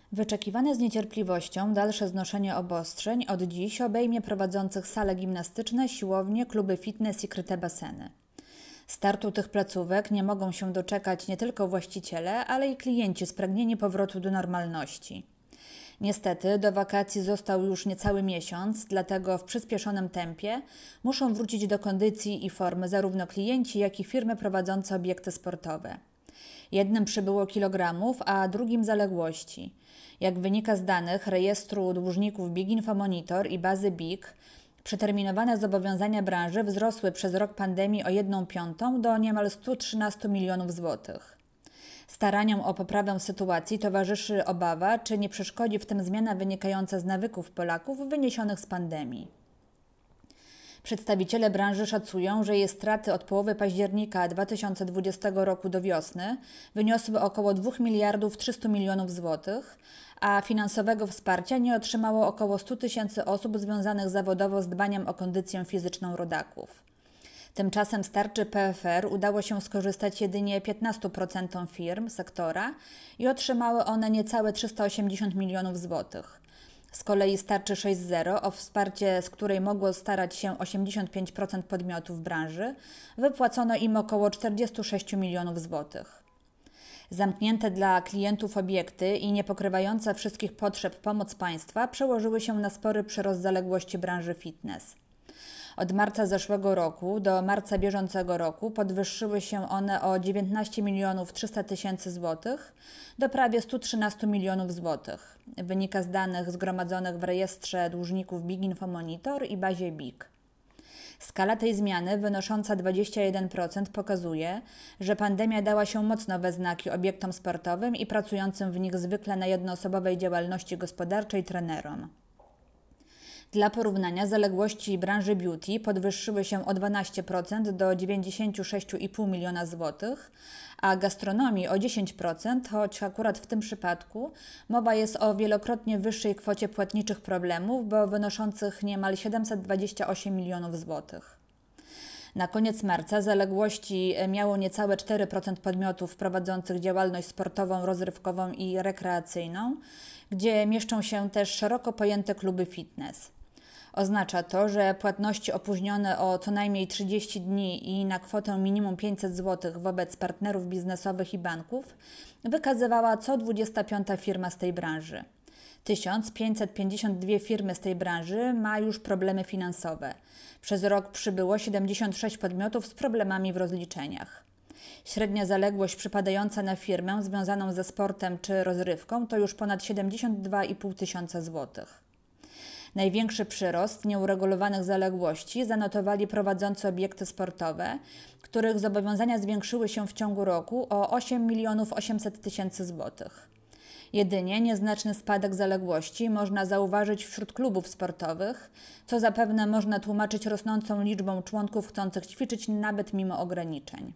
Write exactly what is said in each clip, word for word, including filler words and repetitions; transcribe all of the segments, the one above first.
Wyczekiwane z niecierpliwością dalsze znoszenie obostrzeń od dziś obejmie prowadzących sale gimnastyczne, siłownie, kluby fitness i kryte baseny. Startu tych placówek nie mogą się doczekać nie tylko właściciele, ale i klienci spragnieni powrotu do normalności. Niestety do wakacji został już niecały miesiąc, dlatego w przyspieszonym tempie muszą wrócić do kondycji i formy zarówno klienci, jak i firmy prowadzące obiekty sportowe. Jednym przybyło kilogramów, a drugim zaległości. Jak wynika z danych rejestru dłużników Big Info Monitor i bazy B I K, przeterminowane zobowiązania branży wzrosły przez rok pandemii o jedną piątą do niemal stu trzynastu milionów złotych. Staraniom o poprawę sytuacji towarzyszy obawa, czy nie przeszkodzi w tym zmiana wynikająca z nawyków Polaków wyniesionych z pandemii. Przedstawiciele branży szacują, że jej straty od połowy października dwa tysiące dwudziestego roku do wiosny wyniosły około dwóch miliardów trzystu milionów złotych, a finansowego wsparcia nie otrzymało około stu tysięcy osób związanych zawodowo z dbaniem o kondycję fizyczną rodaków. Tymczasem z tarczy P F R udało się skorzystać jedynie piętnastu procentom firm sektora i otrzymały one niecałe trzysta osiemdziesiąt milionów złotych. Z kolei z tarczy sześć zero, o wsparcie z której mogło starać się osiemdziesiąt pięć procent podmiotów branży, wypłacono im około czterdzieści sześć milionów złotych. Zamknięte dla klientów obiekty i nie pokrywająca wszystkich potrzeb pomoc państwa przełożyły się na spory przyrost zaległości branży fitness. Od marca zeszłego roku do marca bieżącego roku podwyższyły się one o dziewiętnaście milionów trzysta tysięcy złotych do prawie stu trzynastu milionów złotych. Wynika z danych zgromadzonych w rejestrze dłużników Big Info Monitor i bazie B I K. Skala tej zmiany wynosząca dwadzieścia jeden procent pokazuje, że pandemia dała się mocno we znaki obiektom sportowym i pracującym w nich zwykle na jednoosobowej działalności gospodarczej trenerom. Dla porównania zaległości branży beauty podwyższyły się o dwanaście procent do dziewięćdziesięciu sześciu i pół miliona złotych, a gastronomii o dziesięć procent, choć akurat w tym przypadku mowa jest o wielokrotnie wyższej kwocie płatniczych problemów, bo wynoszących niemal siedemset dwadzieścia osiem milionów złotych. Na koniec marca zaległości miało niecałe cztery procent podmiotów prowadzących działalność sportową, rozrywkową i rekreacyjną, gdzie mieszczą się też szeroko pojęte kluby fitness. Oznacza to, że płatności opóźnione o co najmniej trzydzieści dni i na kwotę minimum pięćset złotych wobec partnerów biznesowych i banków wykazywała co dwudziesta piąta firma z tej branży. tysiąc pięćset pięćdziesiąt dwie firmy z tej branży ma już problemy finansowe. Przez rok przybyło siedemdziesiąt sześć podmiotów z problemami w rozliczeniach. Średnia zaległość przypadająca na firmę związaną ze sportem czy rozrywką to już ponad siedemdziesiąt dwa i pół tysiąca złotych. Największy przyrost nieuregulowanych zaległości zanotowali prowadzący obiekty sportowe, których zobowiązania zwiększyły się w ciągu roku o osiem milionów osiemset tysięcy złotych. Jedynie nieznaczny spadek zaległości można zauważyć wśród klubów sportowych, co zapewne można tłumaczyć rosnącą liczbą członków chcących ćwiczyć nawet mimo ograniczeń.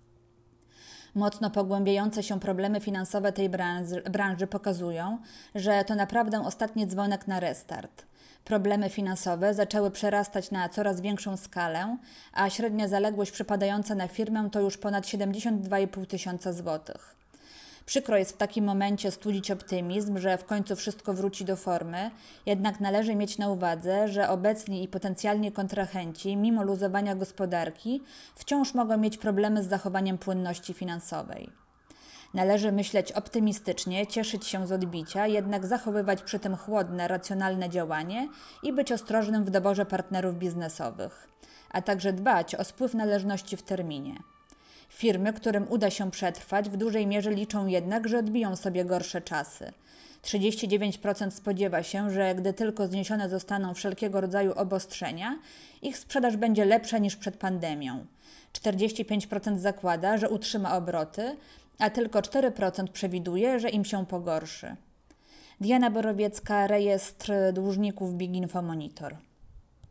Mocno pogłębiające się problemy finansowe tej branży, branży pokazują, że to naprawdę ostatni dzwonek na restart. Problemy finansowe zaczęły przerastać na coraz większą skalę, a średnia zaległość przypadająca na firmę to już ponad siedemdziesiąt dwa i pół tysiąca złotych. Przykro jest w takim momencie studzić optymizm, że w końcu wszystko wróci do formy, jednak należy mieć na uwadze, że obecni i potencjalni kontrahenci, mimo luzowania gospodarki, wciąż mogą mieć problemy z zachowaniem płynności finansowej. Należy myśleć optymistycznie, cieszyć się z odbicia, jednak zachowywać przy tym chłodne, racjonalne działanie i być ostrożnym w doborze partnerów biznesowych, a także dbać o spływ należności w terminie. Firmy, którym uda się przetrwać, w dużej mierze liczą jednak, że odbiją sobie gorsze czasy. trzydzieści dziewięć procent spodziewa się, że gdy tylko zniesione zostaną wszelkiego rodzaju obostrzenia, ich sprzedaż będzie lepsza niż przed pandemią. czterdzieści pięć procent zakłada, że utrzyma obroty, a tylko cztery procent przewiduje, że im się pogorszy. Diana Borowiecka, rejestr dłużników Big Info Monitor.